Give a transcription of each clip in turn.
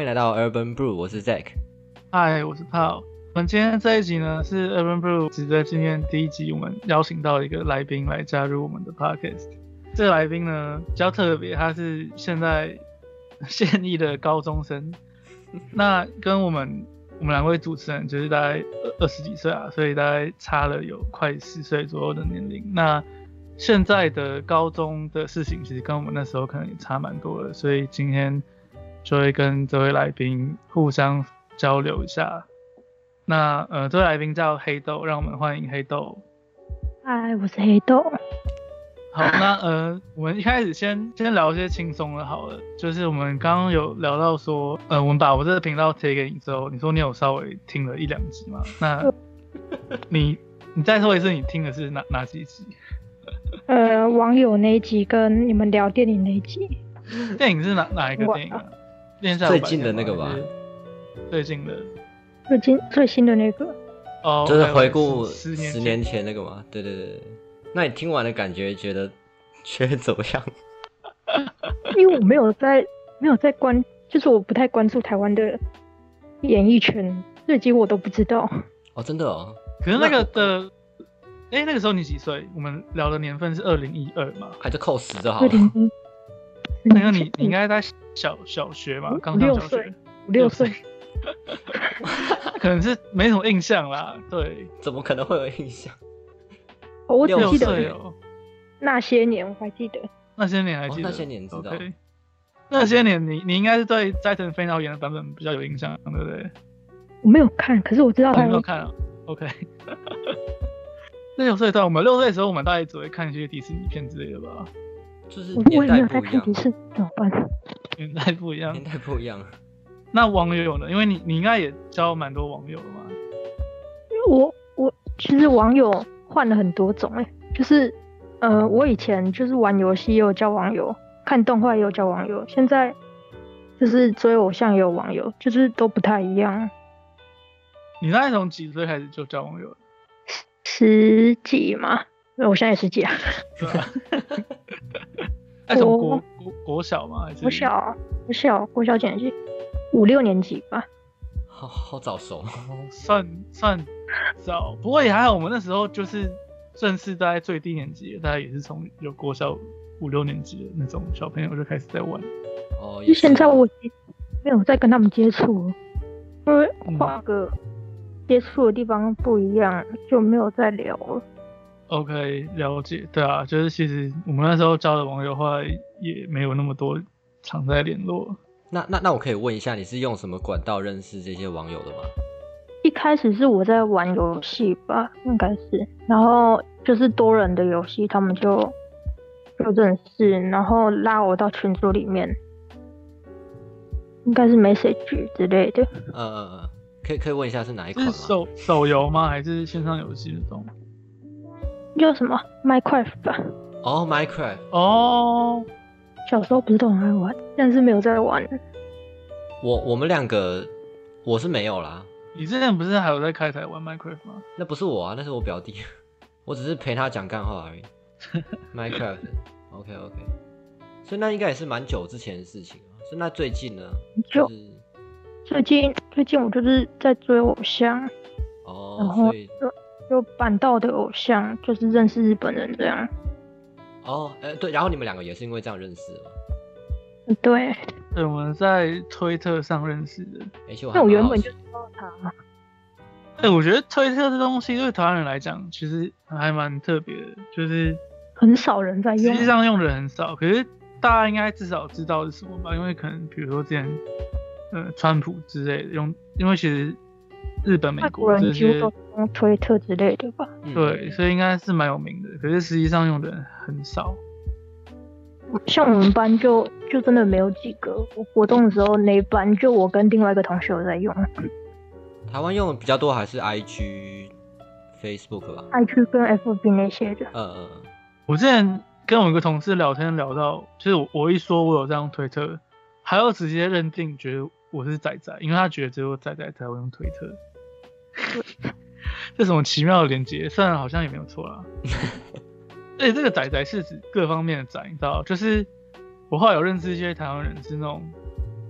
迎来到 Urban Brew， 我是 Zack。 嗨，我是 Paul。我们今天这一集呢是 Urban Brew 值得纪念第一集，我们邀请到一个来宾来加入我们的 podcast。这个来宾呢比较特别，他是现在现役的高中生，那跟我们两位主持人就是大概20几岁啊，所以大概差了有快10岁左右的年龄。那现在的高中的事情其实跟我们那时候可能也差蛮多的，所以今天就会跟这位来宾互相交流一下。那这位来宾叫黑豆，让我们欢迎黑豆。 嗨，我是黑豆。 好，那我们一开始先聊一些轻松的好了，就是我们刚刚有聊到说，我们把我这个频道贴给你之后，你说你有稍微听了1-2集嘛？那你再说一次，你听的是哪几集？ 网友那一集跟你们聊电影那一集。 电影是哪一个电影啊？ 最近的那个吧？ 最近的。 最新的那个。 哦， 就是回顾 10 年前那个嘛？对对对。那你听完的感觉觉得怎么样？ 因为我没有在就是我不太关注台湾的演艺圈，所以几乎我都不知道。 哦，真的哦。 可是那个的，那个时候你几岁？我们聊的年份是2012嘛？ 还是扣10就好了。 那个你应该在小学嘛？刚上小学。 5-6岁。 可能是没什么印象啦。对。 怎么可能会有印象？ 我只记得那些年，我还记得。 那些年还记得。 那些年知道。 Okay. 那些年你应该是对斋藤飞鸟演的版本比较有印象，对不对？ 我没有看，可是我知道他。 没有看啊。OK。6岁对，我们6岁的时候，我们大概只会看一些迪士尼片之类的吧。 就是我也没有在看迪士尼，怎么办？ 年代不一样。 年代不一样。 那网友呢？因为你应该也交蛮多网友的嘛。 我其实网友换了很多种就是我以前就是玩游戏也有交网友，看动画也有交网友，现在就是追偶像也有网友，就是都不太一样。 你大概从几岁开始就交网友 ？10几嘛，我现在也10几啊。 对啊。从国小吗？还是国小几年级？5-6年级吧。 好早熟。 算早，不过也还好。我们那时候就是正式大概最低年级，大概也是从有国小5-6年级的那种小朋友就开始在玩。 哦， 就现在我没有再跟他们接触，因为换个接触的地方不一样，就没有再聊了。 OK， 了解。对啊，就是其实我们那时候交的网友，后来也没有那么多常在联络。 那我可以问一下，你是用什么管道认识这些网友的吗？ 一开始是我在玩游戏吧，应该是，然后就是多人的游戏，他们就认识，然后拉我到群组里面，应该是 message 之类的。 可以问一下是哪一款吗？ 是手游吗？还是线上游戏那种？ 叫什么 Minecraft 吧。 哦 Minecraft。 哦。小时候不是都很爱玩，但是没有在玩。 我们两个我是没有啦。 你之前不是还有在开台玩 Minecraft 吗？ 那不是我啊，那是我表弟。我只是陪他讲干话而已。Minecraft。OK。所以那应该也是蛮久之前的事情啊。所以那最近呢？最近我就是在追偶像。 哦。 然后就板道的偶像，就是认识日本人这样。 哦，对，然后你们两个也是因为这样认识的吗？ 对， 我们在推特上认识的。 那我原本就知道他。 我觉得推特这东西对台湾人来讲，其实还蛮特别的，就是很少人在用， 实际上用的人很少。可是大家应该至少知道是什么吧？因为可能比如说之前川普之类的因为其实日本、美国这些都用推特之类的吧。 对，所以应该是蛮有名的。可是实际上用的人很少。 像我们班就真的没有几个。我活动的时候那一班就我跟另外一个同学有在用。 台湾用的比较多还是 IG、Facebook 吧 ？IG 跟 FB 那些的。 我之前跟我一个同事聊天聊到，就是我一说我有在用推特，还要直接认定觉得我是仔仔，因为他觉得只有仔仔才会用推特。这什么奇妙的连结？虽然好像也没有错啦。而且这个仔仔是指各方面的仔，你知道，就是我后来有认识一些台湾人是那种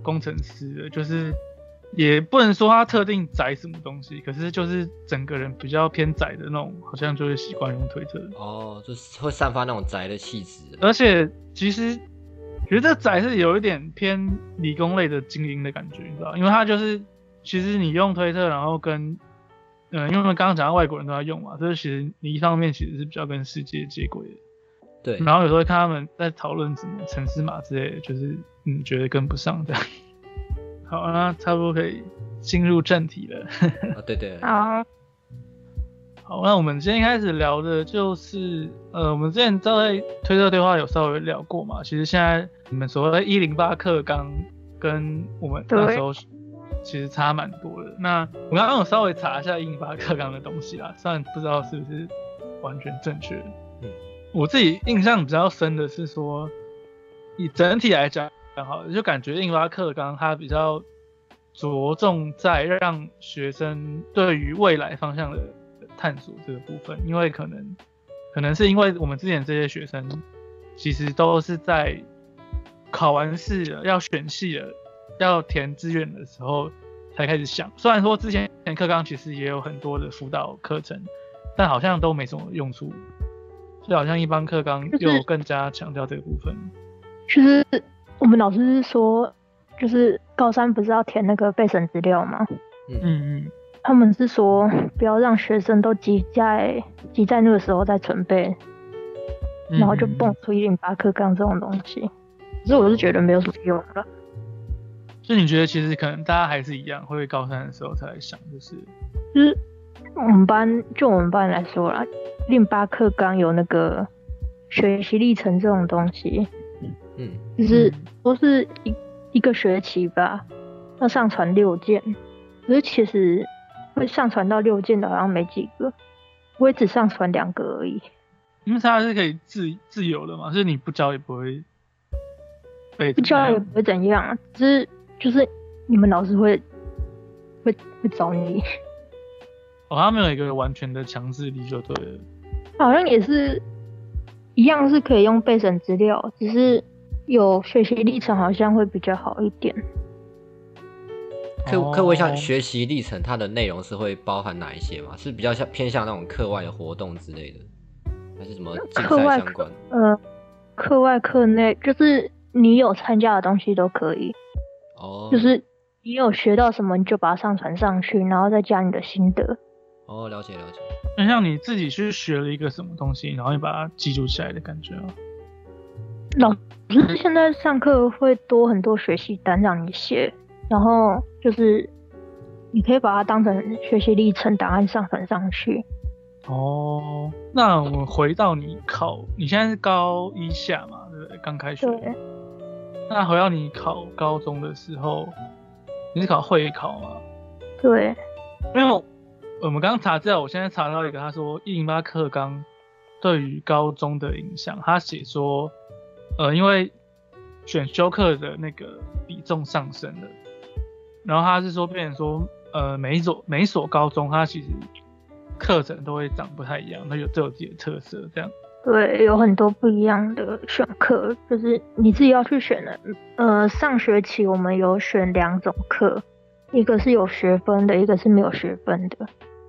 工程师的，就是也不能说他特定宅什么东西，可是就是整个人比较偏宅的那种，好像就会习惯用推特。 哦，就是会散发那种宅的气质。 而且其实觉得宅是有一点偏理工类的精英的感觉，你知道，因为他就是其实你用推特，然后跟因为刚刚讲到外国人都在用嘛，所以其实你一方面其实是比较跟世界接轨的。 对。 然后有时候看他们在讨论什么程式码之类的，就是觉得跟不上这样。好，那差不多可以进入正题了。 对对。 好，那我们今天开始聊的就是我们之前在推特对话有稍微聊过嘛，其实现在你们所谓108课纲跟我们那时候其实差蛮多的。那我刚刚有稍微查一下108课纲的东西啦，虽然不知道是不是完全正确的。我自己印象比较深的是说，以整体来讲好，就感觉108课纲它比较着重在让学生对于未来方向的探索这个部分，因为可能是因为我们之前这些学生其实都是在考完试了要选系了要填志愿的时候才开始想，虽然说之前课纲其实也有很多的辅导课程，但好像都没什么用处，所以好像一般课纲又更加强调这个部分。 就是我们老师是说，就是高三不是要填那个备审资料吗？他们是说不要让学生都挤在那个时候再准备，然后就蹦出108课纲这种东西。可是我是觉得没有什么用了。 所以你觉得其实可能大家还是一样，会高三的时候才来想，就是我们班来说啦，108课纲有那个学习历程这种东西，就是都是一个学期吧，要上传6件，可是其实会上传到6件的好像没几个，我也只上传2个而已。 因为它是可以自由的嘛，所以你不交也不会被不交也不会怎样，只是就是你们老师会找你。 他没有一个完全的强制力就对了。 好像也是一样是可以用备审资料，只是有学习历程好像会比较好一点。 可以问一下学习历程它的内容是会包含哪一些吗？是比较偏向那种课外的活动之类的，还是什么竞赛相关？ 课外课内就是你有参加的东西都可以。就是你有学到什么你就把它上传上去，然后再加你的心得。 了解。 那像你自己去学了一个什么东西，然后你把它记录下来的感觉啊？ 老师现在上课会多很多学习单让你写，然后就是你可以把它当成学习历程档案上传上去。 那我们回到你现在是高1下嘛，对不对？刚开学。对。那回到你考高中的时候，你是考会考吗？ 对。 因为我们刚刚查资料，我现在查到一个，他说108课纲对于高中的影响，他写说，因为选修课的那个比重上升了，然后他是说变成说，每一所高中它其实课程都会长不太一样，它都有自己的特色，这样。 对，有很多不一样的选课，就是你自己要去选的。上学期我们有选2种课，一个是有学分的，一个是没有学分的。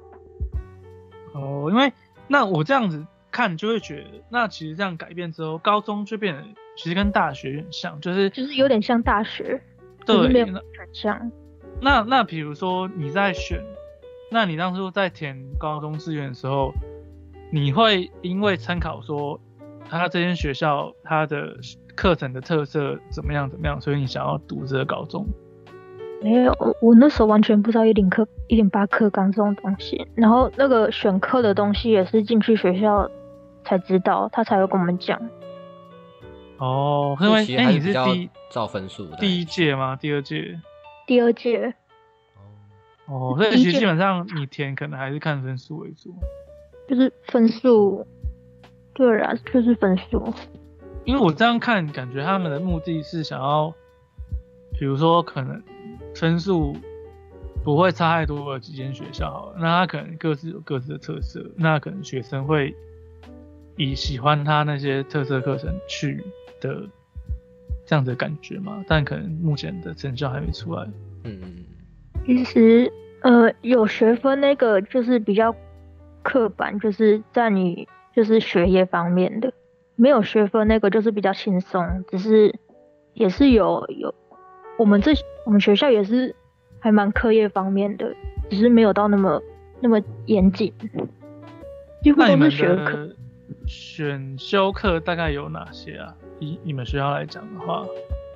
因为那我这样子看就会觉得，那其实这样改变之后，高中就变得其实跟大学有点像，就是有点像大学， 对， 没有很像。 那比如说你在选，那你当初在填高中志愿的时候，你会因为参考说他这间学校他的课程的特色怎么样，所以你想要读这个高中？ 没有，我那时候完全不知道108课纲这种东西，然后那个选课的东西也是进去学校才知道，他才会跟我们讲。 因为你是照分数的第1届吗？第2届？ 第2届。 所以其实基本上你填可能还是看分数为主。 就是分数，对啦，就是分数。 因为我这样看，感觉他们的目的是想要，比如说可能分数不会差太多的几间学校好了，那他可能各自有各自的特色，那可能学生会以喜欢他那些特色课程去的这样的感觉嘛，但可能目前的成效还没出来。 其实有学分那个就是比较刻板，就是在你就是学业方面的，没有学分那个就是比较轻松，只是也是有我们学校也是还蛮课业方面的，只是没有到那么严谨，几乎都是学科。 那你们的选修课大概有哪些啊？以你们学校来讲的话，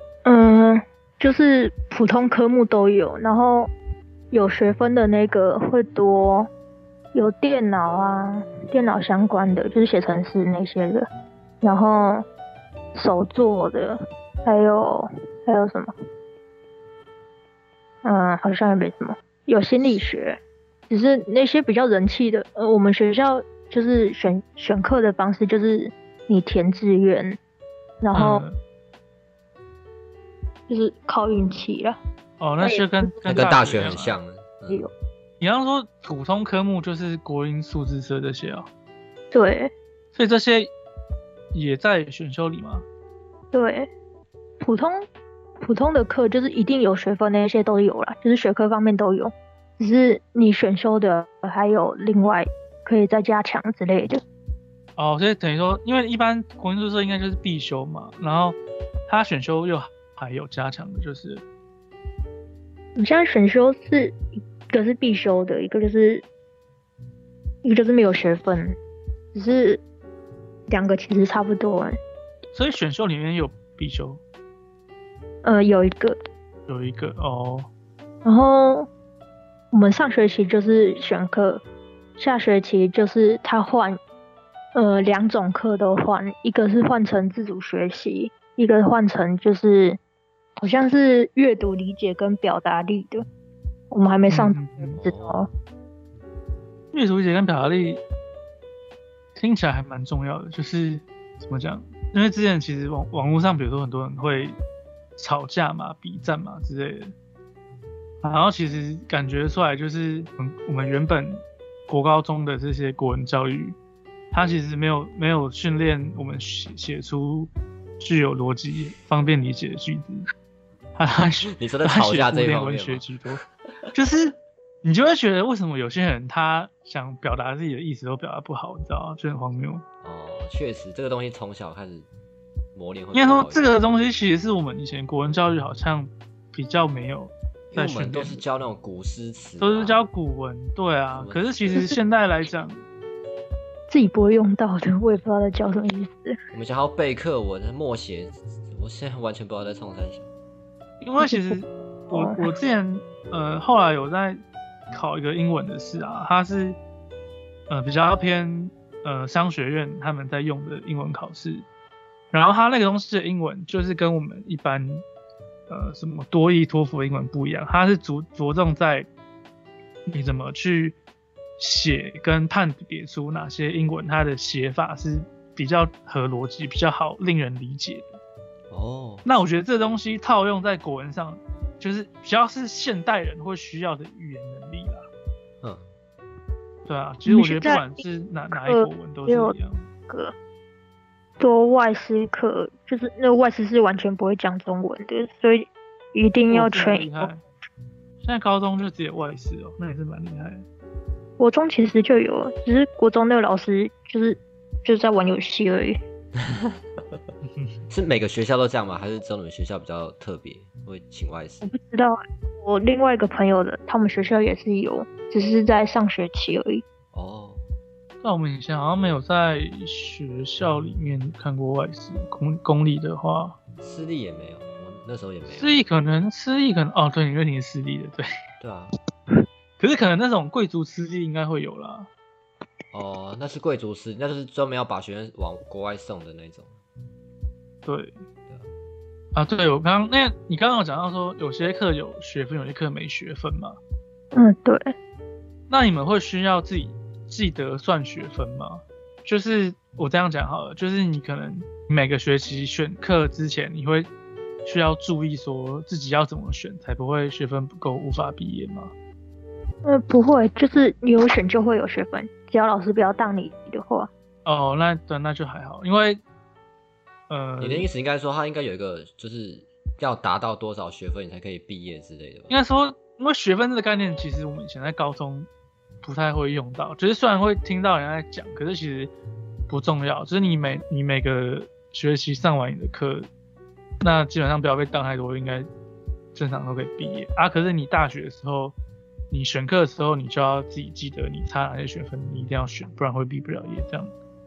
就是普通科目都有，然后有学分的那个会多，有电脑啊，电脑相关的就是写程式那些的，然后手作的，还有什么？好像也没什么。有心理学，只是那些比较人气的。我们学校就是选课的方式就是你填志愿，然后就是靠运气啦。 那些跟大学很像。 你刚刚说普通科目就是国英数自社这些啊？ 对。 所以这些也在选修里吗？ 对，普通的课就是一定有学分，那些都有啦，就是学科方面都有，只是你选修的还有另外可以再加强之类的。 所以等于说，因为一般国英数社应该就是必修嘛，然后他选修又还有加强的，就是。 你现在选修是一个是必修的，一个就是没有学分，只是两个其实差不多所以选修里面有必修？ 有一个哦。 然后我们上学期就是选课，下学期就是他换2种课都换，一个是换成自主学习，一个换成就是好像是阅读理解跟表达力的，我们还没上知道。 阅读理解跟表达力听起来还蛮重要的，就是怎么讲？因为之前其实网络上，比如说很多人会吵架嘛、比战嘛之类的，然后其实感觉出来就是我们原本国高中的这些国文教育，它其实没有训练我们写出具有逻辑、方便理解的句子。 你说的吵架这一方面吗？ 就是你就会觉得为什么有些人他想表达自己的意思都表达不好，你知道吗？就很荒谬。 确实这个东西从小开始磨练。 应该说这个东西其实是我们以前国文教育好像比较没有在训练， 因为我们都是教那种古诗词， 都是教古文，对啊。可是其实现在来讲， 自己不会用到的，我也不知道在教什么意思。 我们想要背课文、默写，我现在完全不知道在冲三小。 因为其实我之前后来有在考一个英文的试啊，它是比较偏商学院他们在用的英文考试，然后它那个东西的英文就是跟我们一般什么多益、托福的英文不一样，它是着重在你怎么去写跟判别出哪些英文它的写法是比较合逻辑、比较好令人理解的。那我觉得这东西套用在国文上，就是比较是现代人会需要的语言能力啦。对啊，其实我觉得不管是哪一国文都是一样。 多外师课，就是那个外师是完全不会讲中文的，所以一定要全英文。 现在高中就只有外师那也是蛮厉害的。 国中其实就有，只是国中那个老师就是在玩游戏而已。 是每个学校都这样吗？还是只有你们学校比较特别，会请外师？ 我不知道，我另外一个朋友的，他们学校也是有，只是在上学期而已。 那我们以前好像没有在学校里面看过外师，公立的话， 私立也没有，我那时候也没有。 私立可能对，你说你是私立的，对。对啊。可是可能那种贵族私立应该会有啦。 那是贵族私立，那就是专门要把学生往国外送的那种。 对。对，你刚刚有讲到说有些课有学分，有些课没学分嘛？ 对。 那你们会需要自己记得算学分吗？就是我这样讲好了，就是你可能每个学期选课之前，你会需要注意说自己要怎么选，才不会学分不够无法毕业吗？ 不会，就是你有选就会有学分，只要老师不要当你的话。 那就还好，因为你的意思应该说，它应该有一个就是要达到多少学分你才可以毕业之类的吧？ 应该说，因为学分这个概念，其实我们以前在高中不太会用到，就是虽然会听到人家在讲，可是其实不重要。就是你每个学期上完你的课，那基本上不要被当太多，应该正常都可以毕业啊。可是你大学的时候，你选课的时候，你就要自己记得你差哪些学分，你一定要选，不然会毕不了业这样。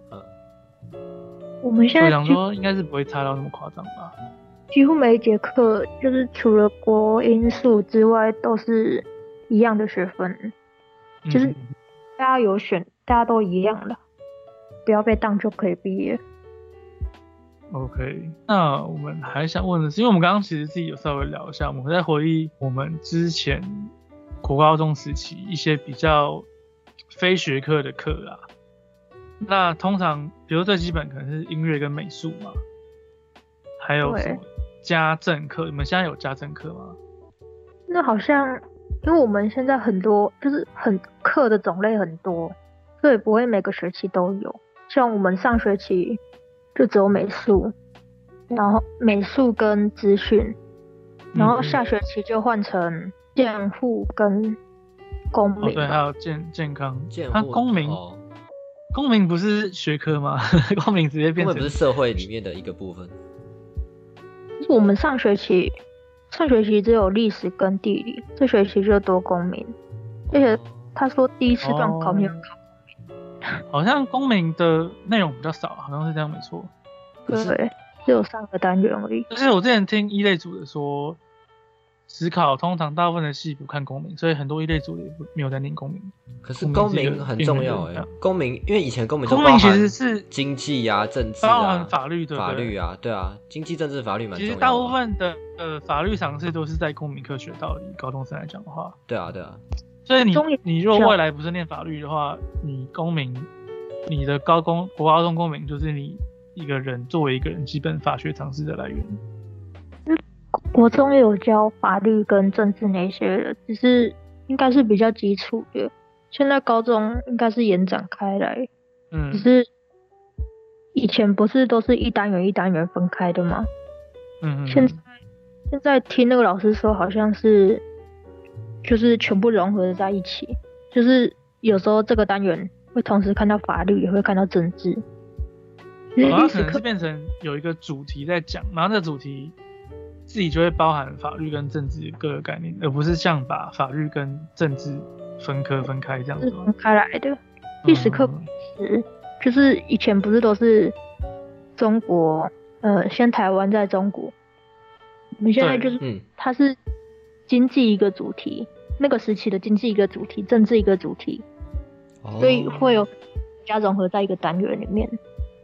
我们现在我想说，应该是不会差到那么夸张吧。 几乎每一节课就是除了国英数之外都是一样的学分，就是大家有选，大家都一样的，不要被当就可以毕业。 OK， 那我们还想问的是，因为我们刚刚其实自己有稍微聊一下，我们在回忆我们之前国高中时期一些比较非学科的课啦。那通常，比如最基本可能是音乐跟美术嘛，还有什么家政课？你们现在有家政课吗？ 那好像，因为我们现在很多就是课的种类很多，所以不会每个学期都有。像我们上学期就只有美术，然后美术跟资讯，然后下学期就换成建护跟公民。 对，还有健康。公民。公民不是学科吗？公民直接变成。 公民不是社会里面的一个部分。 我们上学期只有历史跟地理，这学期就多公民，而且他说第一次段考没有考公民。 好像公民的内容比较少，好像是这样没错。 对，只有3个单元而已。 而且我之前听一类组的说，指考通常大部分的系不看公民，所以很多一类组也没有在念公民。 可是公民很重要公民因为以前公民其实是经济啊、政治啊、 包含法律对不对？ 法律啊，对啊，经济、政治、法律蛮重要的。 其实大部分的法律常识都是在公民课学到的，以高中生来讲的话。 对啊，对啊。 所以你如果未来不是念法律的话，你公民，你的国高中公民就是你一个人作为一个人基本法学常识的来源。 国中也有教法律跟政治那些的，只是应该是比较基础的。现在高中应该是延展开来，只是以前不是都是一单元一单元分开的吗？现在听那个老师说，好像是就是全部融合在一起，就是有时候这个单元会同时看到法律，也会看到政治。 它可能是变成有一个主题在讲，然后这个主题自己就会包含法律跟政治各个概念，而不是像把法律跟政治分开这样子。是分开来的。历史课就是以前不是都是中国，先台湾再中国。我们现在就是它是经济一个主题，那个时期的经济一个主题，政治一个主题，所以会有加融合在一个单元里面。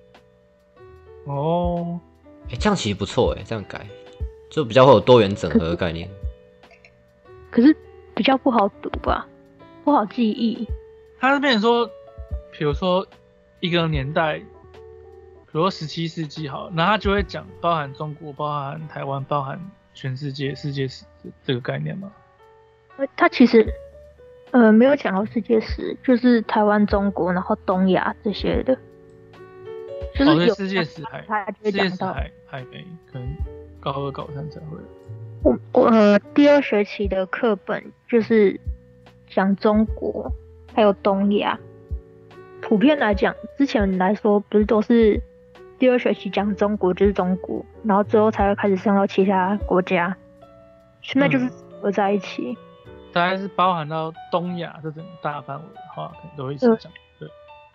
这样其实不错这样改就比较会有多元整合的概念。 可是比较不好读吧，不好记忆。 它是变成说，比如说一个年代，比如说17世纪好了，那它就会讲包含中国、包含台湾、包含全世界史这个概念吗？ 它其实没有讲到世界史，就是台湾、中国，然后东亚这些的。就是有世界史还没，可能高2、高3才会。 我第2学期的课本就是讲中国还有东亚。普遍来讲，之前来说不是都是第2学期讲中国就是中国，然后之后才会开始上到其他国家。现在就是合在一起。 大概是包含到东亚这整个大范围的话，可能都会一起讲。对，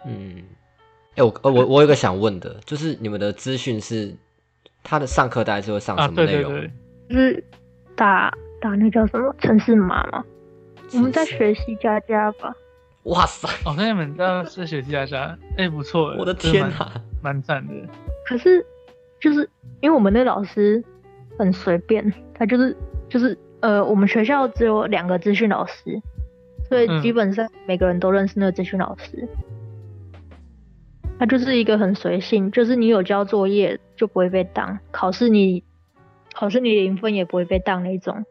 我有个想问的，就是你们的资讯是他的上课大概是会上什么内容？ 对， 就是打那叫什么程式码吗？我们在学习加加吧。 哇塞！ 那你们在学习加加，不错。 我的天哪， 蛮赞的。 可是就是因为我们的老师很随便，他就是我们学校只有2个资讯老师，所以基本上每个人都认识那个资讯老师。他就是一个很随性，就是你有交作业就不会被当，考试你0分也不会被当那种。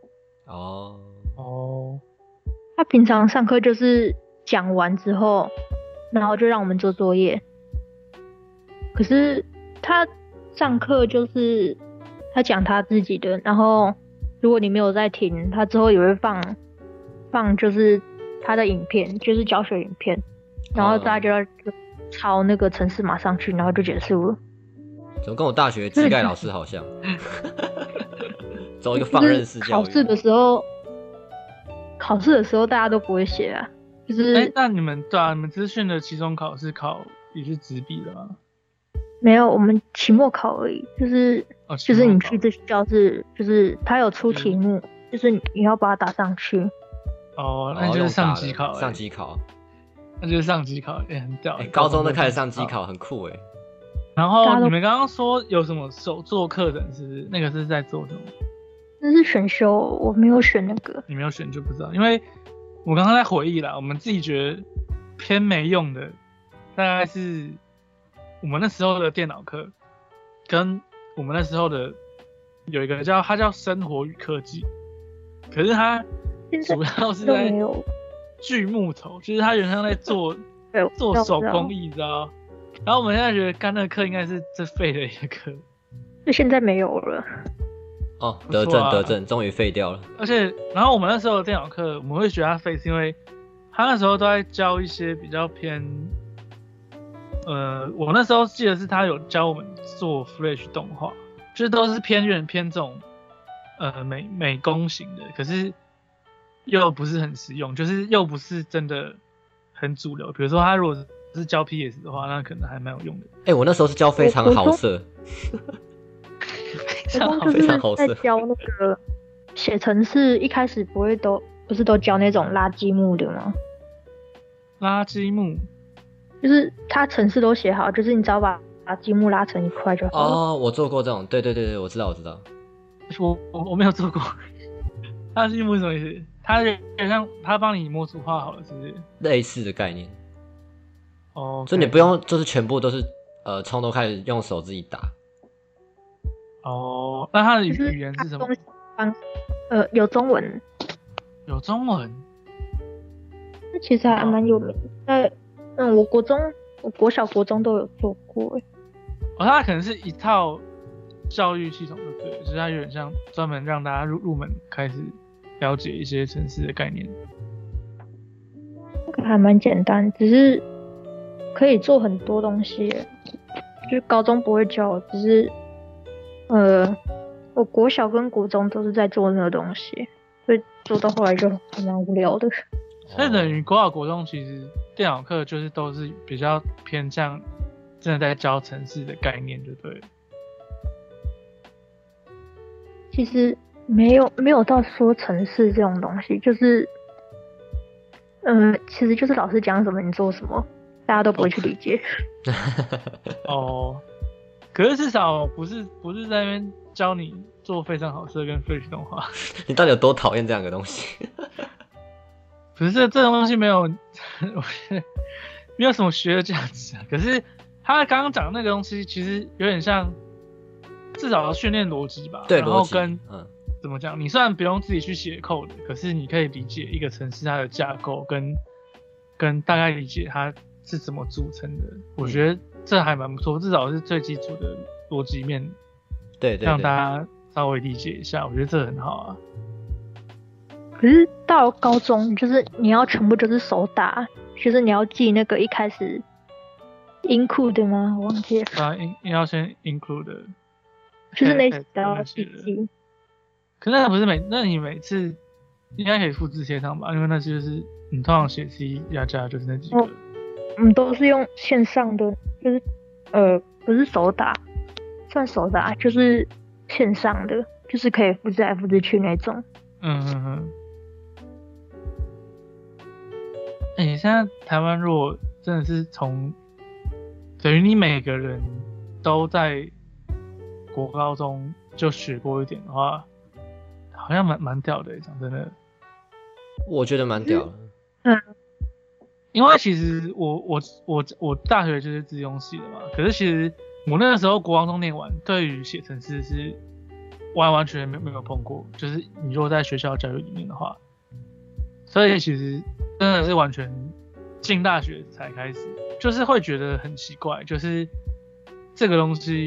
他平常上课就是讲完之后，然后就让我们做作业。可是他上课就是他讲他自己的，然后如果你没有在听，他之后也会放就是他的影片，就是教学影片，然后大家就要抄那个程式码上去，然后就结束了。 怎么跟我大学技概老师好像？走一个放任式教育。 考试的时候大家都不会写啊，就是那你们资讯的期中考试考也是纸笔的吗？ 没有，我们期末考而已，就是你去这教室，就是他有出题目，就是你要把它打上去。 哦，那就是上机考。 上机考， 那就是上机考，很屌。 高中都开始上机考，很酷哎。 然后你们刚刚说有什么手作课程，是不是？那个是在做什么？ 那是选修，我没有选那个。 你没有选就不知道，因为我刚刚在回忆啦，我们自己觉得偏没用的，大概是我们那时候的电脑课，跟我们那时候的有一个它叫生活与科技，可是它主要是在锯木头，就是它原上在做手工艺，你知道？然后我们现在觉得干那个课应该是最废的一个课， 就现在没有了。 哦，得正，终于废掉了。 而且，然后我们那时候的电脑课，我们会觉得它废，是因为他那时候都在教一些比较偏，我那时候记得是他有教我们做 Flash 动画，就是都是偏这种美工型的，可是又不是很实用，就是又不是真的很主流。比如说他如果是教 PS 的话，那可能还蛮有用的。 我那时候是教非常好色。 非常好色。在教那个写程式，一开始不是都教那种拉积木的吗？ 拉积木就是他程式都写好，就是你只要把积木拉成一块就好了。 哦，我做过这种，对，我知道。 我没有做过。拉积木是什么意思？它有点像他帮你模组画好了，是不是？ 类似的概念。 哦， 所以你不用就是全部都是从头开始用手自己打。 哦，那它的语言是什么？ 有中文。 有中文？ 那其实还蛮有名的。我国小、国中都有做过。 它可能是一套教育系统的，对，就是它有点像专门让大家入门开始了解一些程式的概念。 那个还蛮简单，只是可以做很多东西。就是高中不会教，只是我国小跟国中都是在做那个东西，所以做到后来就还蛮无聊的。 所以等于国小国中其实电脑课就是都是比较偏向真的在教程式的概念，就对了。 其实没有到说程式这种东西，就是其实就是老师讲什么你做什么，大家都不会去理解。 哦，可是至少不是在那边教你做非常好色跟 Flash 动画。 你到底有多讨厌这两个东西？ 不是这种东西没有什么学的价值啊。可是他刚刚讲的那个东西，其实有点像，至少要训练逻辑吧。 对， 然后跟怎么讲？你虽然不用自己去写 code， 可是你可以理解一个程式它的架构，跟大概理解它是怎么组成的。我觉得这还蛮不错，至少是最基础的逻辑面， 对， 让大家稍微理解一下。我觉得这很好啊。 可是到高中，就是你要全部就是手打，就是你要记那个一开始 include 吗？我忘记了。 要先 include， 就是那些都要记。 可是那你每次应该可以复制贴上吧？因为那就是你通常写 C 加加就是那几个。 都是用线上的，就是不是手打，算手打，就是线上的，就是可以复制来复制去那种。 现在台湾如果真的是等于你每个人都在国高中就学过一点的话，好像蛮屌的，讲真的。 我觉得蛮屌的。 因为其实我大学就是资工系的嘛，可是其实我那个时候国高中念完，对于写程式是完全没有碰过，就是你如果在学校教育里面的话，所以其实真的是完全进大学才开始，就是会觉得很奇怪，就是这个东西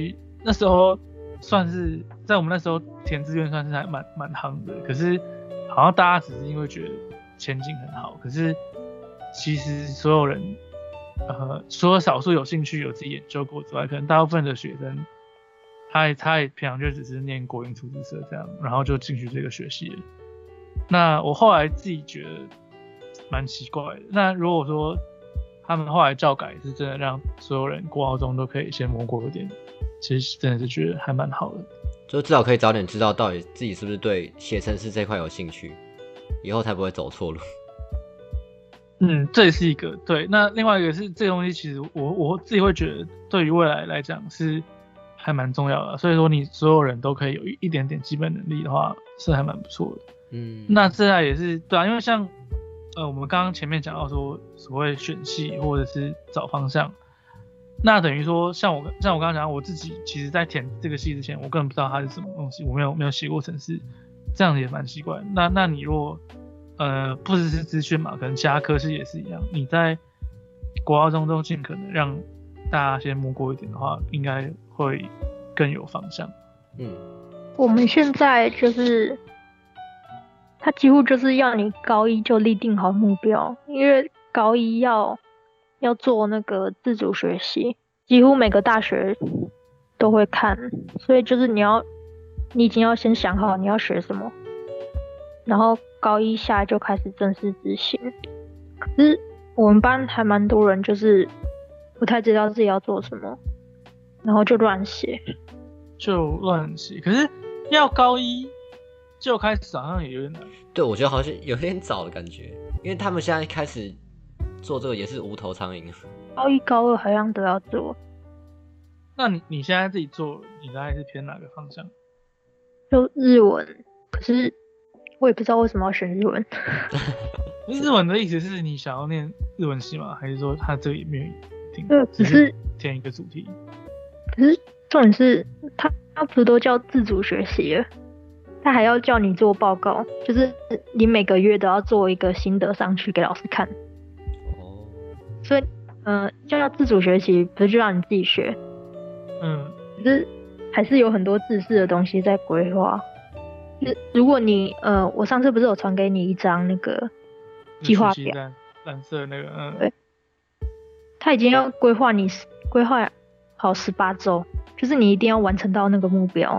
那时候算是在我们那时候填志愿算是还蛮夯的，可是好像大家只是因为觉得前景很好，可是其实所有人除了少数有兴趣有自己研究过之外，可能大部分的学生他也平常就只是念国营出资社这样，然后就进去这个学系了。那我后来自己觉得蛮奇怪的。那如果说他们后来教改是真的让所有人国高中都可以先摸过一点，其实真的是觉得还蛮好的， 就至少可以早点知道到底自己是不是对写程式这块有兴趣，以后才不会走错路。 这也是一个对。那另外一个是这个东西，其实我自己会觉得对于未来来讲是还蛮重要的，所以说你所有人都可以有一点点基本能力的话，是还蛮不错的。那这样也是对啊，因为像我们刚刚前面讲到说所谓选系或者是找方向，那等于说像我刚刚讲，我自己其实在填这个系之前，我根本不知道它是什么东西，我没有写过程式，这样也蛮奇怪。那你如果不只是资讯嘛，可能其他科系也是一样，你在国高中都尽可能让大家先摸过一点的话，应该会更有方向。 我们现在就是他几乎就是要你高一就立定好目标，因为高一要做那个自主学习，几乎每个大学都会看，所以就是你已经要先想好你要学什么，然后高一下就开始正式执行。可是我们班还蛮多人就是不太知道自己要做什么，然后就乱写。可是要高一就开始好像也有点难。 对，我觉得好像有点早的感觉，因为他们现在开始做这个也是无头苍蝇。 高一高二好像都要做。 那你现在自己做，你大概是偏哪个方向？ 就日文，可是我也不知道为什么要选日文。 日文的意思是你想要念日文系吗？还是说他这里没有定？ 对，只是填一个主题。 可是重点是他不是都叫自主学习了，他还要叫你做报告，就是你每个月都要做一个心得上去给老师看。所以叫自主学习，不是就让你自己学。可是还是有很多自式的东西在规划。如果你我上次不是有传给你一张那个计划表， 蓝色那个， 对，他已经要规划好18周，就是你一定要完成到那个目标。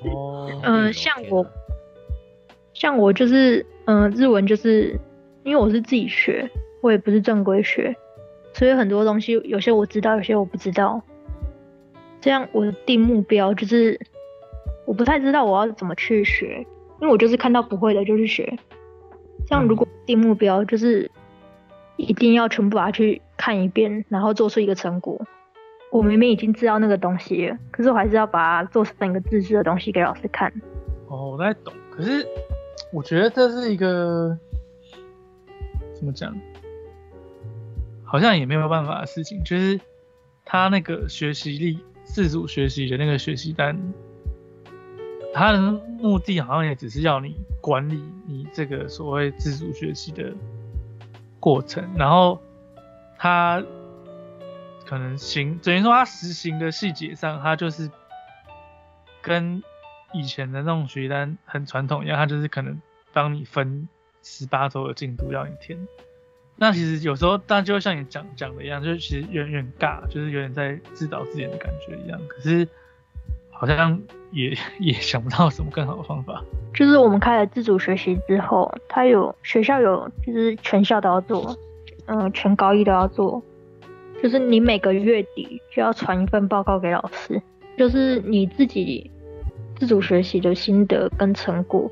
像我就是日文就是因为我是自己学，我也不是正规学，所以很多东西有些我知道，有些我不知道。这样我的定目标就是我不太知道我要怎么去学，因为我就是看到不会的就去学。这样如果定目标就是一定要全部把它去看一遍，然后做出一个成果。我明明已经知道那个东西了，可是我还是要把它做成一个自制的东西给老师看。 我大概懂，可是我觉得这是一个怎么讲，好像也没有办法的事情，就是他那个学习力自主学习的那个学习单，他的目的好像也只是要你管理你这个所谓自主学习的过程，然后他可能等于说他实行的细节上，他就是跟以前的那种学习单很传统一样，他就是可能帮你分18周的进度要你填。那其实有时候大家就会像你讲的一样，就是其实有点尬，就是有点在自导自演的感觉一样。可是好像也想不到什么更好的方法。 就是我们开了自主学习之后，学校有就是全校都要做，全高一都要做。就是你每个月底就要传一份报告给老师，就是你自己自主学习的心得跟成果。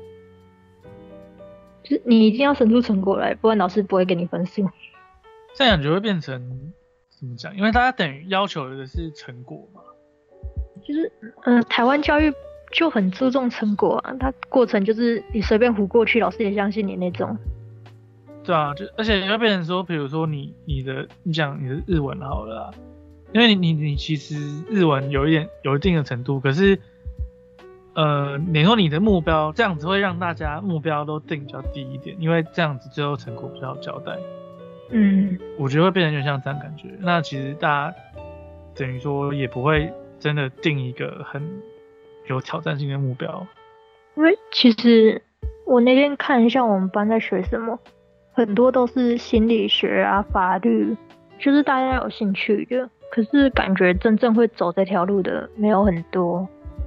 就是你一定要生出成果来，不然老师不会给你分数。 这样就会变成怎么讲？因为大家等于要求的是成果嘛。 就是台湾教育就很注重成果啊，它过程就是你随便胡过去，老师也相信你那种。 对啊，而且要变成说，比如说你讲你的日文好了啦，因为你其实日文有一定的程度，可是你说你的目标这样子会让大家目标都定比较低一点，因为这样子最后成果比较好交代。我觉得会变成有点像这样感觉。那其实大家等于说也不会真的定一个很有挑战性的目标。 因为其实我那天看一下我们班在学什么，很多都是心理学啊、法律，就是大家有兴趣的。可是感觉真正会走这条路的没有很多。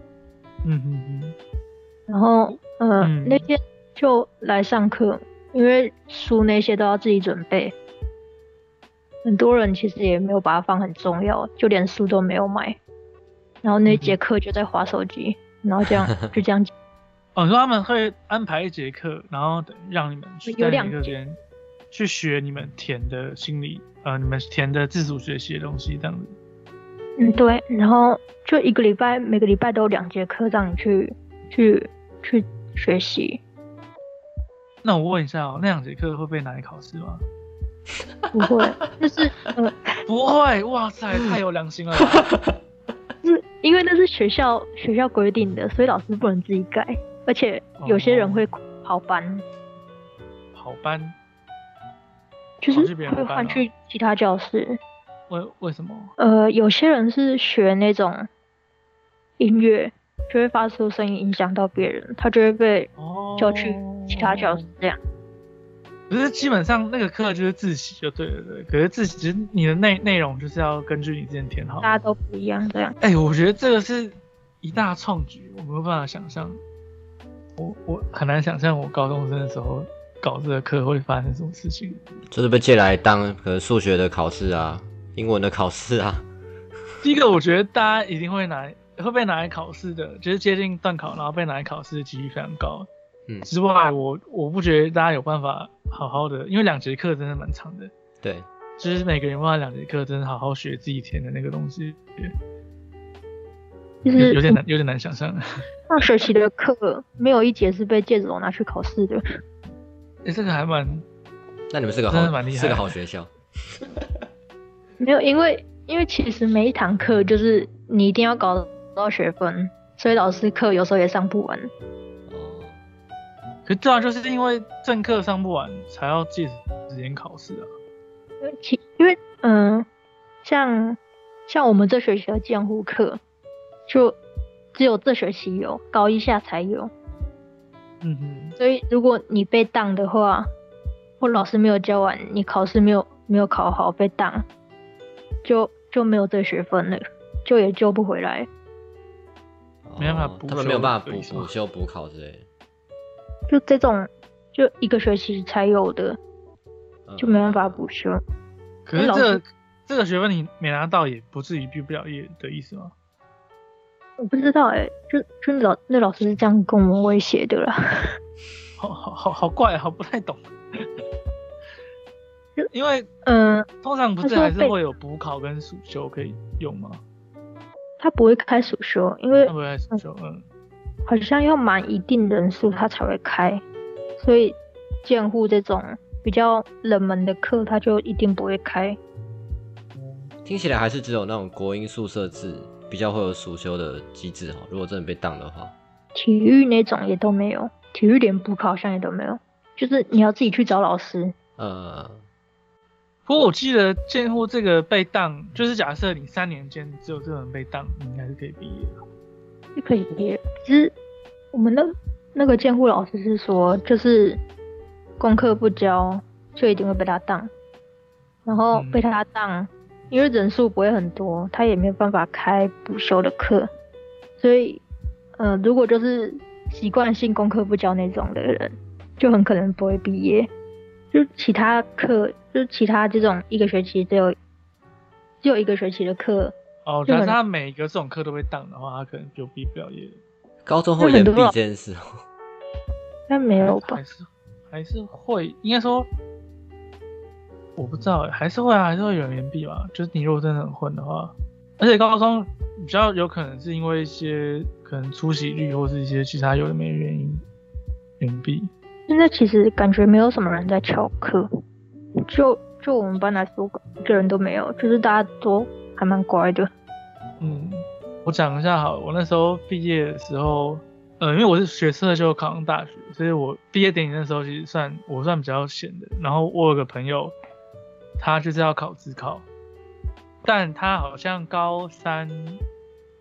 然后那天就来上课，因为书那些都要自己准备。很多人其实也没有把它放很重要，就连书都没有买。然后那节课就在滑手机，然后这样就这样。 你说他们会安排一节课，然后让你们在那个边去学你们填的心理，你们填的自主学习的东西这样子。 对，然后就一个礼拜，每个礼拜都有2节课让你去学习。 那我问一下那2节课会被拿来考试吗？ 不会，就是不会，哇塞，太有良心了吧！ 是因为那是学校规定的，所以老师不能自己改，而且有些人会跑班。 跑班？ 就是会换去其他教室。 为什么？ 有些人是学那种音乐，就会发出声音影响到别人，他就会被叫去其他教室这样。 可是基本上那个课就是自习就对了，对。可是自习其实你的内容就是要根据你之前填好。 大家都不一样这样。 我觉得这个是一大创举，我没有办法想象。我很难想象我高中生的时候搞这个课会发生什么事情。 就是被借来当可能数学的考试啊，英文的考试啊。 第一个我觉得大家一定会被拿来考试的，就是接近段考，然后被拿来考试的几率非常高。之外我不觉得大家有办法好好的，因为2节课真的蛮长的。对，就是每个人办法2节课真的好好学自己填的那个东西，有点难想象。 上学期的课没有一节是被借走拿去考试的。 这个还蛮…… 那你们是个好学校。 没有，因为其实每一堂课就是你一定要搞到学分，所以老师课有时候也上不完。 可对啊，就是因为正课上不完，才要借时间考试啊。 因为像我们这学期的监护课，就只有这学期有，高一下才有。所以如果你被当的话，或老师没有教完，你考试没有考好被当，就没有这学分了，就也救不回来。 没办法补， 他们没有办法补修补考之类的。 就这种，就一个学期才有的，就没办法补修。 可是这个学分你没拿到，也不至于毕不了业的意思吗？ 我不知道就那老师是这样跟我们威胁的啦。 好怪，好不太懂。因为通常不是还是会有补考跟暑修可以用吗？ 他不会开暑修，因为他不会开暑修， 好像要满一定人数他才会开，所以监护这种比较冷门的课他就一定不会开。 听起来还是只有那种国英宿舍制比较会有暑修的机制，如果真的被当的话。 体育那种也都没有，体育连补考好像也都没有，就是你要自己去找老师。 不过我记得监护这个被当，就是假设你3年间只有这个人被当，你应该是可以毕业的。 是可以毕业，只是我们那个监护老师是说，就是功课不交就一定会被他当，然后被他当，因为人数不会很多，他也没有办法开补修的课，所以如果就是习惯性功课不交那种的人，就很可能不会毕业。就其他课，就是其他这种一个学期只有一个学期的课。 假设他每一个这种课都被当的话，他可能就毕不了业。 高中会延毕这件事但没有吧？ 还是会，应该说我不知道，还是会有人延毕吧。就是你如果真的很混的话，而且高中比较有可能是因为一些可能出席率或是一些其他有的没的原因延毕。 现在其实感觉没有什么人在翘课，就我们班来说，一个人都没有，就是大家都还蛮乖的。 我讲一下好了，我那时候毕业的时候，因为我是学测就考上大学，所以我毕业典礼那时候其实我算比较闲的。然后我有个朋友，他就是要考自考，但他好像高三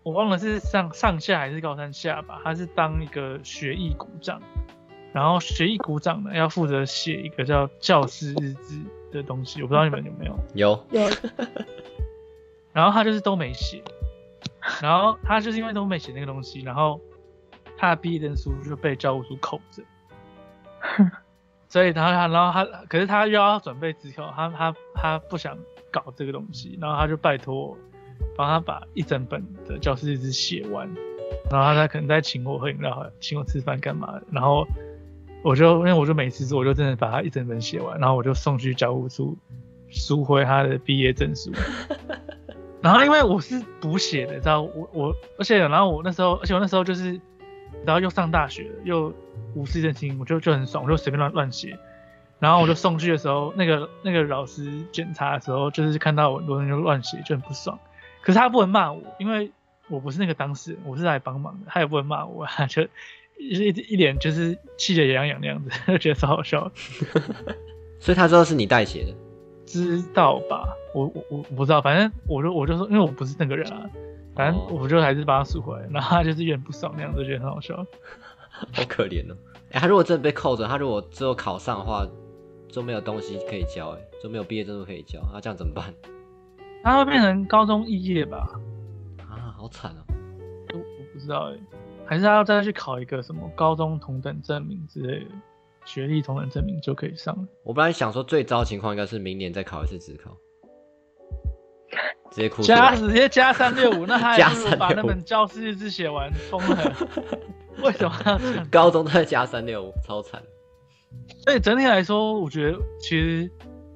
我忘了是上下还是高三下吧，他是当一个学艺股长，然后学艺股长呢要负责写一个叫教师日志的东西，我不知道你们有没有？ 有。 然后他就是都没写，然后他就是因为都没写那个东西，然后他的毕业证书就被教务处扣着，所以然后他可是他又要准备指考，他不想搞这个东西，然后他就拜托我帮他把一整本的教师日志写完，然后他可能再请我喝饮料，请我吃饭干嘛的，然后因为我就没事做，我就真的把他一整本写完，然后我就送去教务处赎回他的毕业证书。然后因为我是补写的，你知道而且我那时候就是然后又上大学了，又无事正经，我就很爽，我就随便乱写。然后我就送去的时候，那个老师检查的时候，就是看到我很多人就乱写，就很不爽。可是他不能骂我，因为我不是那个当事人，我是来帮忙的，他也不能骂我，他就一脸就是气得痒痒那样子，就觉得超好笑。 所以他知道是你代写的？ 知道吧？我不知道，反正我就说，因为我不是那个人啊，反正我就还是把他赎回来，然后他就是有点不爽那样子，觉得很好笑。 好可怜哦！他如果真的被扣着，他如果之后考上的话，就没有东西可以交，就没有毕业证书可以交，那这样怎么办？ 他会变成高中肄业吧？ 啊，好惨哦！ 我不知道还是他要再去考一个什么高中同等证明之类的。学历同等证明就可以上了。我本来想说最糟的情况应该是明年再考一次指考，直接哭出来， 直接加365，那他还不如把那本教师日志写完，疯了。为什么要这样？ 高中都在加365，超惨。 所以整体来说，我觉得其实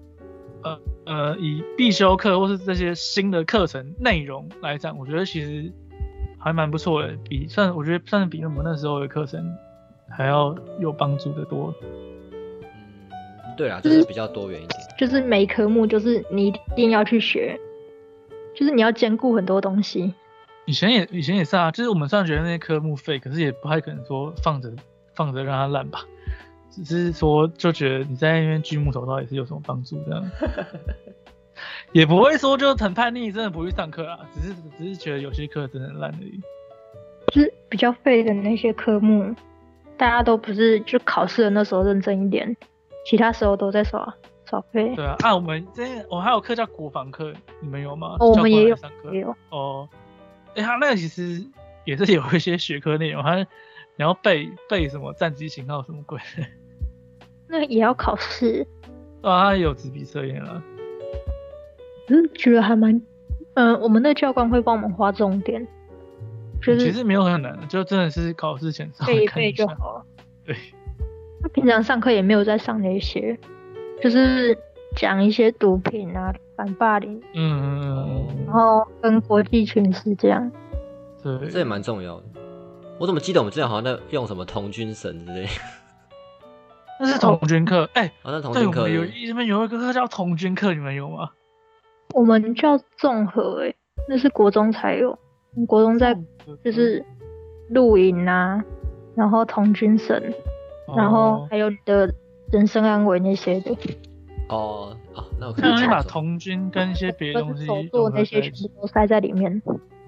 以必修课或是这些新的课程内容来讲，我觉得其实还蛮不错的，我觉得算是比我们那时候的课程还要有帮助的多。 对啊，就是比较多元一点。 就是每科目就是你一定要去学，就是你要兼顾很多东西。 以前也是啊，就是我们虽然觉得那些科目废，可是也不太可能说放着让它烂吧。只是说就觉得你在那边锯木头到底是有什么帮助这样。也不会说就很叛逆，真的不去上课啊，只是觉得有些课真的很烂而已。 就是比较废的那些科目，大家都不是就考试的那时候认真一点，其他时候都在耍废。 对啊，我们还有课叫国防课，你们有吗？ 我们也有， 也有。哦，他那个其实也是有一些学科内容，你要背什么战机型号什么鬼的。 那也要考试。 他也有纸笔测验啊。 觉得还蛮，我们那教官会帮我们划重点，就是其实没有很难，就真的是考试前稍微看一下背就好了。 对， 他平常上课也没有在上那些，就是讲一些毒品啊、反霸凌，然后跟国际情势这样。 对， 这也蛮重要的。我怎么记得我们之前好像在用什么童军绳之类的？ 那是童军课， 那童军课对，我们有一个课叫童军课，你们有吗？ 我们叫综合，那是国中才有。国中在就是露营啊，然后童军绳，然后还有你的人身安危那些的。 那我可以把童军跟一些别的东西手作那些全部都塞在里面。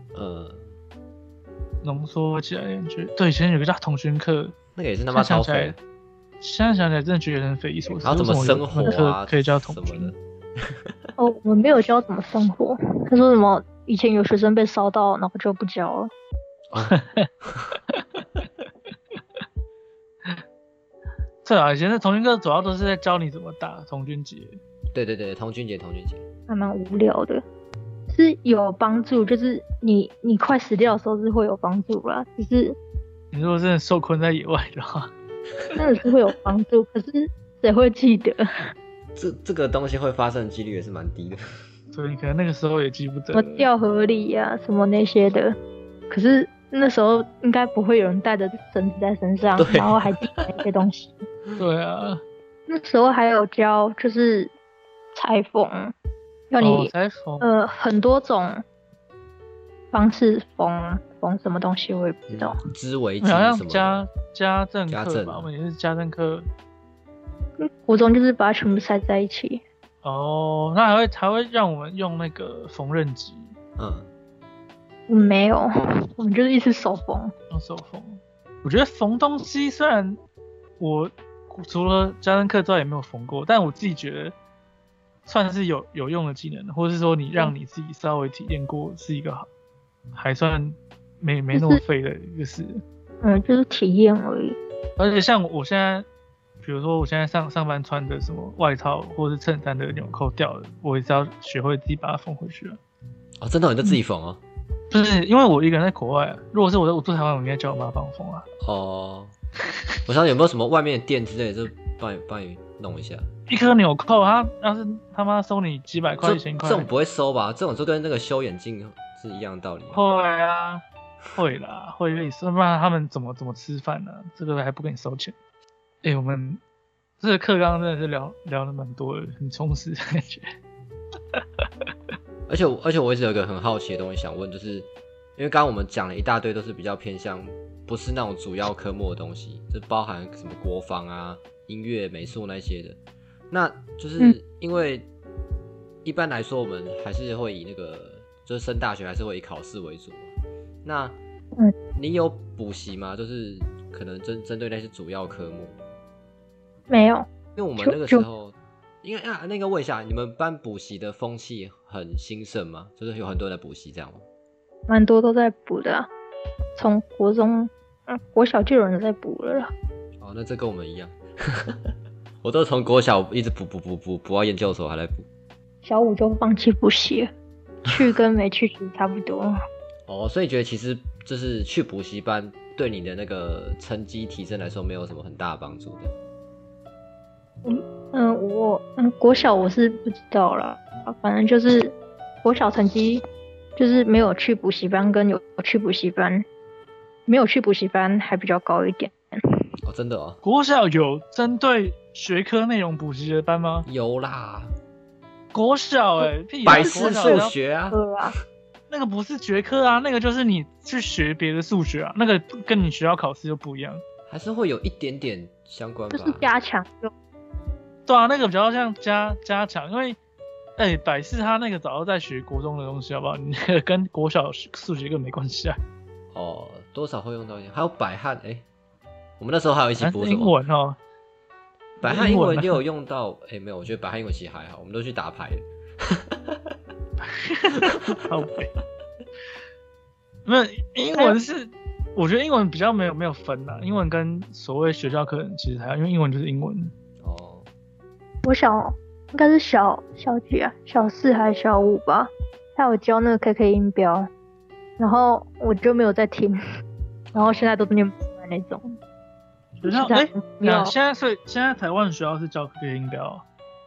浓缩起来感觉。对，以前有个叫童军课， 那个也是他妈超废。 现在想起来真的觉得很匪夷所思。 然后怎么生活啊， 可以叫童军的。 我们没有教怎么生活。他说什么以前有学生被烧到，然后就不教了。 对啊，以前的童军课主要都是在教你怎么打童军节。 对，童军节。 还蛮无聊的，是有帮助，就是你快死掉的时候是会有帮助啦。就是你如果真的受困在野外的话， 真的是会有帮助，可是谁会记得？ 这个东西会发生的几率也是蛮低的。 所以你可能那个时候也记不得。 什么掉河里啊，什么那些的，可是那时候应该不会有人带着绳子在身上，然后还记得那些东西。 对啊， 那时候还有教就是裁缝，要你裁缝很多种方式缝什么东西我也不知道。 织围巾什么的。 家政课吧，我们也是家政课。 国中就是把它全部塞在一起。 那还会让我们用那个缝纫机。 没有，我们就是一直手缝。 用手缝。我觉得缝东西虽然我除了家政课之外也没有缝过，但我自己觉得算是有用的技能，或者是说你让你自己稍微体验过，是一个还算没那么废的一个事。 就是体验而已。 而且像我现在，比如说我现在上班穿的什么外套或是衬衫的纽扣掉了，我也是要学会自己把它缝回去了。 哦，真的你就自己缝哦？ 就是因为我一个人在国外啊，如果是我住台湾，我应该叫我妈帮我缝啊。 哦，我想有没有什么外面的店之类的，就帮你弄一下。 一颗纽扣，他要是他妈收你几百块、1000块， 这种不会收吧？这种就跟那个修眼镜是一样的道理。 会啊，会啦，会跟你收，不然他们怎么吃饭呢？这个还不跟你收钱。我们这个课刚刚真的是聊的蛮多的，很充实的感觉。 而且我一直有一个很好奇的东西想问，就是因为刚刚我们讲了一大堆都是比较偏向不是那种主要科目的东西，就包含什么国防啊、音乐、美术那些的。那就是因为一般来说我们还是会以那个就是升大学还是会以考试为主嘛。那你有补习吗？就是可能针对那些主要科目？ 没有， 因为我们那个时候。因为那个问一下，你们班补习的风气很兴盛吗？就是有很多人在补习这样吗？ 蛮多都在补的啊，从国中、国小就有人在补了啦。 哦，那这跟我们一样，我都从国小一直补到研究所还在补。 小5就放弃补习了，去跟没去其实差不多。 哦，所以觉得其实就是去补习班对你的那个成绩提升来说没有什么很大的帮助的。 我国小我是不知道啦，反正就是国小成绩就是没有去补习班跟有去补习班，没有去补习班还比较高一点。 哦，真的哦。 国小有针对学科内容补习的班吗？ 有啦。 国小百式数学啊。 那个不是学科啊，那个就是你去学别的数学啊，那个跟你学校考试就不一样。 还是会有一点点相关吧。 就是加强用。 对啊，那个比较像加强，因为百事他那个早就在学国中的东西，好不好？你那个跟国小数学根本没关系啊。 哦，多少会用到一点。还有百汉，我们那时候还有一起补什么英文哦。 百汉英文也有用到，没有，我觉得百汉英文其实还好，我们都去打牌了。 好北。没有，英文是，我觉得英文比较没有分啦，英文跟所谓学校课程其实还好，因为英文就是英文。 哦。 我应该是小几啊？小4还是小5吧？他有教那个 KK 音标，然后我就没有在听，然后现在都是念不出来那种。 学校现在台湾学校是教 KK 音标。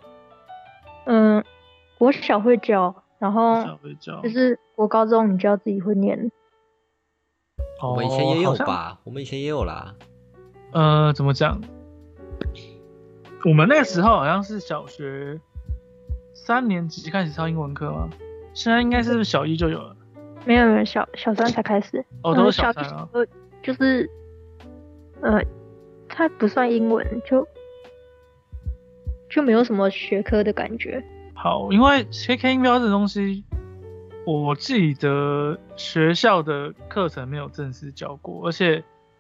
国小会教，然后就是国高中你就要自己会念。 我们以前也有吧？我们以前也有啦。 怎么讲？我们那个时候好像是小学3年级开始上英文课吗？现在应该是小1就有了。 没有，小3才开始。 哦，都是小3啊。 就是它不算英文，就没有什么学科的感觉。 好，因为 KK 音标这东西，我记得学校的课程没有正式教过，而且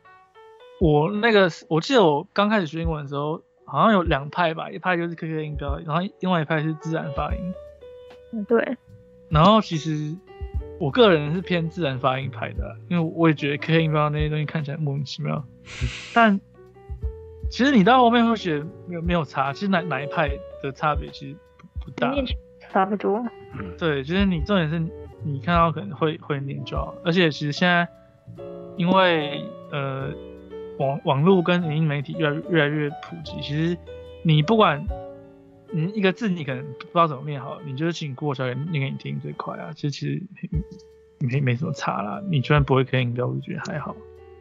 我记得我刚开始学英文的时候，好像有2派吧，一派就是 KK 音标，然后另外一派是自然发音。 对。 然后其实我个人是偏自然发音派的，因为我也觉得 KK 音标那些东西看起来莫名其妙。但其实你到后面会学没有差，其实哪一派的差别其实不大， 差不多。 对，就是你重点是你看到可能会念就好，而且其实现在因为网络跟影音媒体越来越普及，其实你不管你一个字你可能不知道怎么念好，你就是请 Google 小姐念给你听最快啊。其实没什么差啦，你就算不会 KK 音标，我觉得还好。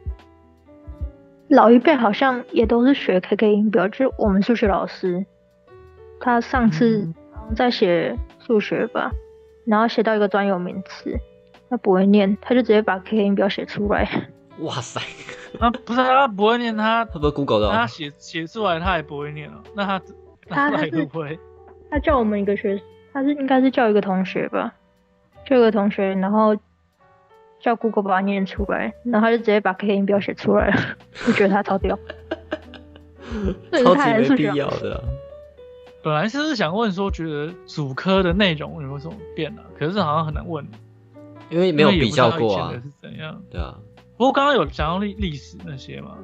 老一辈好像也都是学 KK 音标，就是我们数学老师，他上次在写数学吧，然后写到一个专有名词，他不会念，他就直接把 KK 音标写出来。 哇塞！ 不是他不会念，他不是 Google 的， 他写出来他也不会念哦。那他会不会？ 他叫我们一个应该是叫一个同学吧，叫一个同学，然后叫 Google 把它念出来，然后他就直接把 K 音标写出来了，我觉得他超屌， 超级没必要的啦。 本来是想问说，觉得主科的内容有没有什么变啊？可是好像很难问， 因为没有比较过啊。 是怎样？ 对啊。 不过刚刚有讲到历史那些嘛，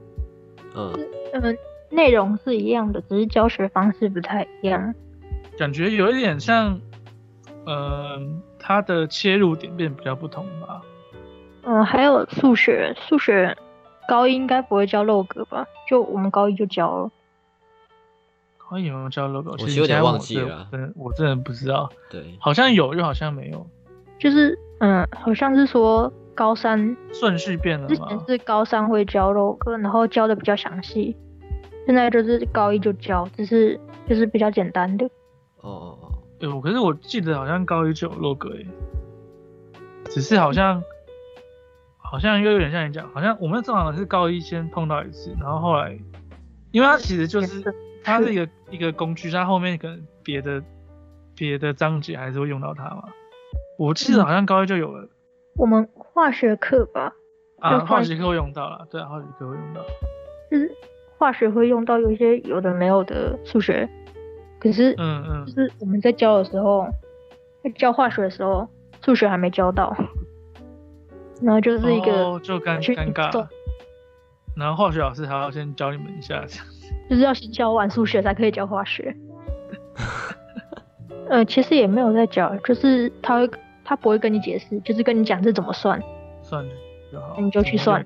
内容是一样的，只是教学方式不太一样。 感觉有一点像，它的切入点变比较不同吧。 还有数学高一应该不会教 log 吧？就我们高一就教了。 高一有没有教 log？ 其实有点忘记了， 我真的不知道。 对， 好像有，又好像没有。 就是好像是说高三顺序变了吗？ 之前是高三会教 log， 然后教的比较详细。现在就是高一就教，只是就是比较简单的。 可是我记得好像高一就有 log 只是好像又有点像你讲，好像我们正好是高一先碰到一次，然后后来，因为它其实就是它是一个工具，它后面可能别的章节还是会用到它嘛。我记得好像高一就有了。 我们化学课吧。 化学课会用到啦，对啊，化学课会用到。 就是化学会用到有一些有的没有的数学，可是就是我们在教的时候，在教化学的时候，数学还没教到，然后就是一个就尴尬，然后化学老师还要先教你们一下， 就是要先教完数学才可以教化学。其实也没有在教，就是他不会跟你解释，就是跟你讲这怎么算就好， 你就去算。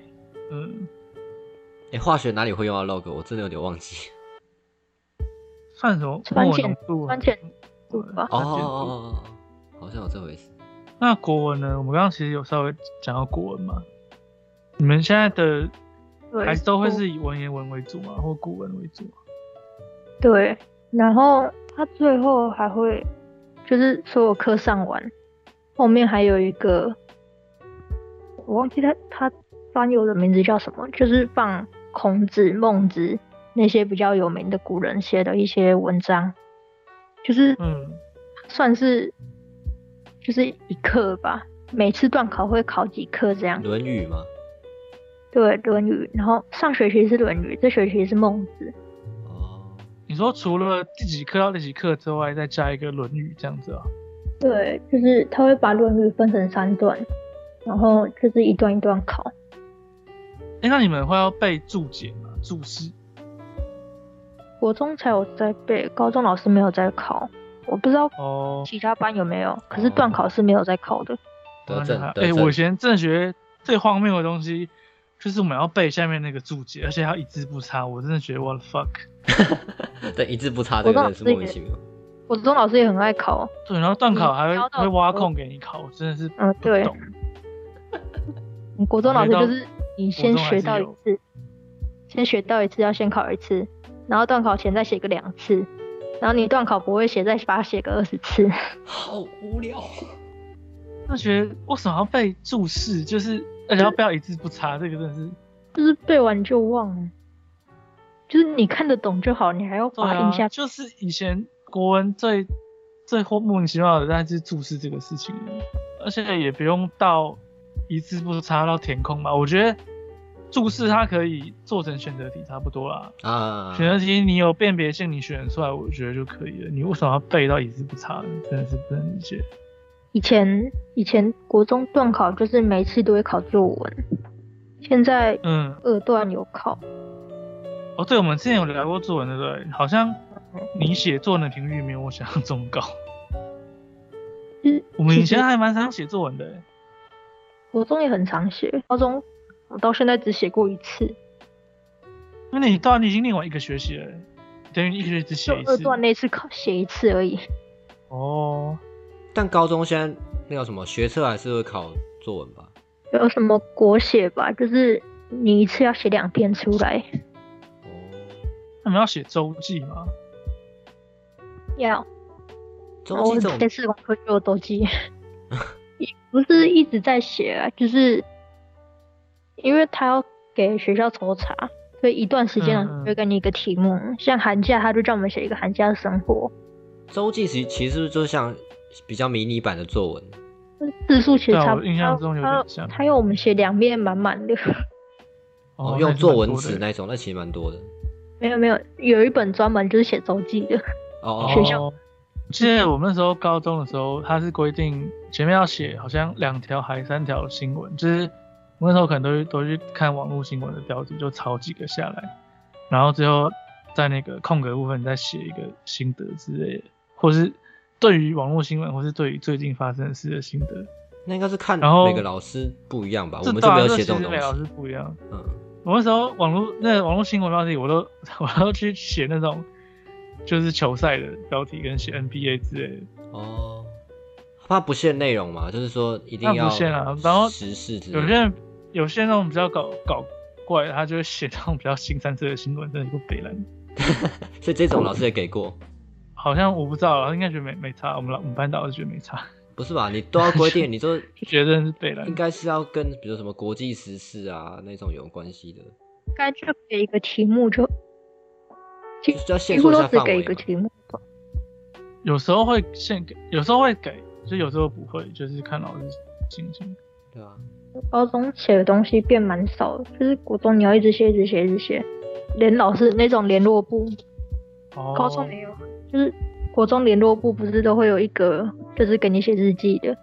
化学哪里会用到 log？ 我真的有点忘记。 算什么？ 酸碱度吧。 好像有这回事。 那国文呢？我们刚刚其实有稍微讲到国文嘛。你们现在的还是都会是以文言文为主吗？或古文为主吗？ 对，然后他最后还会就是所有课上完，后面还有一个我忘记他专有的名字叫什么，就是放孔子、孟子那些比较有名的古人写的一些文章，就是算是就是一课吧，每次段考会考几课这样。 论语吗？ 对，论语，然后上学期是论语，这学期是孟子。 你说除了第几课到第几课之外，再加一个论语这样子啊？ 对，就是他会把论语分成3段，然后就是一段一段考。 那你们会要背注解吗？注释？ 国中才有在背，高中老师没有在考，我不知道其他班有没有，可是段考是没有在考的。 我以前正学最荒谬的东西，就是我们要背下面那个注解，而且要一字不差，我真的觉得 what the fuck。 对，一字不差这个真的是莫名其妙。 国中老师也很爱考。 对，然后段考还会挖空给你考，我真的是对。国中老师就是你先学到一次，要先考一次，然后段考前再写个2次，然后你段考不会写，再把它写个20次。 好无聊。 那觉得为什么要背注释？就是而且要背一字不差，这个真的是就是背完就忘了，就是你看得懂就好，你还要把它印下。 就是以前国文最莫名其妙的，但是注释这个事情，而且也不用到一字不差到填空吧。我觉得注释它可以做成选择题差不多啦。选择题你有辨别性，你选出来，我觉得就可以了。你为什么要背到一字不差呢？真的是不能理解。 以前国中段考就是每一次都会考作文，现在2段有考。 对，我们之前有聊过作文，对不对？好像你写作文的频率没有我想象中高。我们以前还蛮常写作文的。 国中也很常写，高中我到现在只写过1次。 因为你已经念完1个学期了，等于1个学期只写1次。 2段那次写1次而已。 但高中现在那个什么学测还是会考作文吧？ 有什么国写吧，就是你一次要写2篇出来。 那你们要写周记吗？ 要。 周记这种这次功课就有周记。也不是一直在写啊，就是因为他要给学校抽查，所以一段时间会给你一个题目，像寒假他就叫我们写一个寒假的生活。 周记其实就像比较迷你版的作文。 字数其实对啊， 差不多。 我印象中有点像。 他要我们写2面满满的。 用作文那是蛮多的纸那种，那其实蛮多的。 没有，有一本专门就是写周记的。学校我记得我们那时候高中的时候，它是规定前面要写好像2条还3条新闻，就是我那时候可能都去看网络新闻的标题，就抄几个下来，然后最后在那个空格部分再写一个心得之类的，或是对于网络新闻，或是对于最近发生的事的心得。 那应该是看每个老师不一样吧，我们就没有写这种东西。 每个老师不一样。 嗯， 我那时候网络新闻标题我都去写那种就是球赛的标题跟写 NBA 之类的。 哦，它不限内容嘛，就是说一定要不限啊。然后时事之类的。 有些那种比较搞怪的，他就会写那种比较新三色的新闻，真的有北蓝。 所以这种老师也给过？ 好像我不知道，应该觉得没差。我们班导是觉得没差。 不是吧？你都要规定，你就觉得是北蓝， 应该是要跟比如什么国际时事啊那种有关系的。 应该就给一个题目就要限缩一下范围嘛。 几乎都只给一个题目。 有时候会给，有时候会给，就有时候不会，就是看老师心情。 对啊。 高中写的东西变蛮少的，就是国中你要一直写，连老师那种联络簿，高中没有，就是国中联络簿不是都会有一个，就是给你写日记的。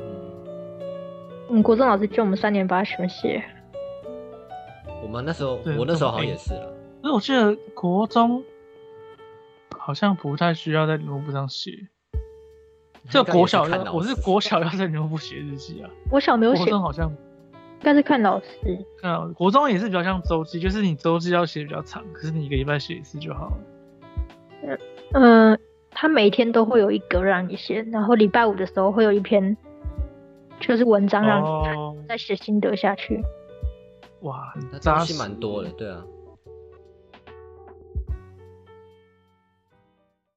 国中老师叫我们3年把它全写。 我那时候好像也是了。 可是我记得国中好像不太需要在联络簿上写。这国小我是国小要在联络簿写日记啊。 国小没有写。 国中好像应该是看老师。 国中也是比较像周记，就是你周记要写比较长，可是你1个礼拜写1次就好了。他每天都会有一个让你写，然后礼拜5的时候会有一篇，就是文章让你再写心得下去。 哇， 那东西蛮多的，对啊。